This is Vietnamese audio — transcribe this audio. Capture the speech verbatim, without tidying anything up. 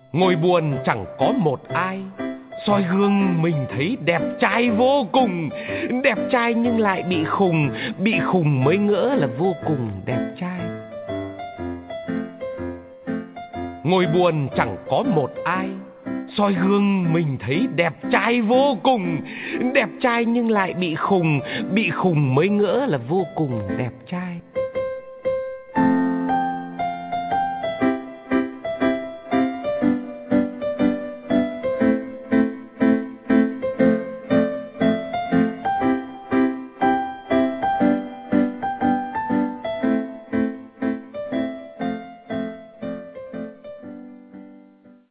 Ngồi buồn chẳng có một ai, soi gương mình thấy đẹp trai vô cùng. Đẹp trai nhưng lại bị khùng, bị khùng mới ngỡ là vô cùng đẹp trai. Ngồi buồn chẳng có một ai, soi gương mình thấy đẹp trai vô cùng. Đẹp trai nhưng lại bị khùng, bị khùng mới ngỡ là vô cùng đẹp trai.